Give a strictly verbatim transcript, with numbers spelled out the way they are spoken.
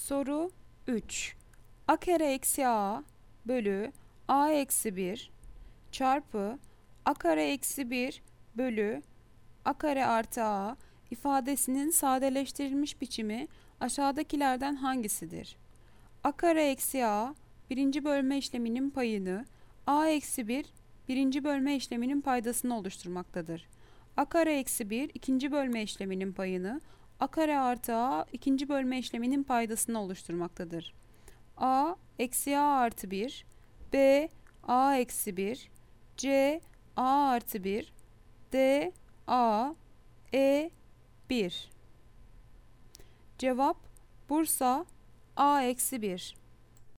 Soru üç. A kare eksi a bölü a eksi bir çarpı a kare eksi bir bölü a kare artı a ifadesinin sadeleştirilmiş biçimi aşağıdakilerden hangisidir? A kare eksi a birinci bölme işleminin payını, a eksi bir birinci bölme işleminin paydasını oluşturmaktadır. A kare eksi bir ikinci bölme işleminin payını, a kare artı a ikinci bölme işleminin paydasını oluşturmaktadır. A eksi a artı bir, b a eksi bir, c a artı bir, d a e bir. Cevap Bursa a eksi bir.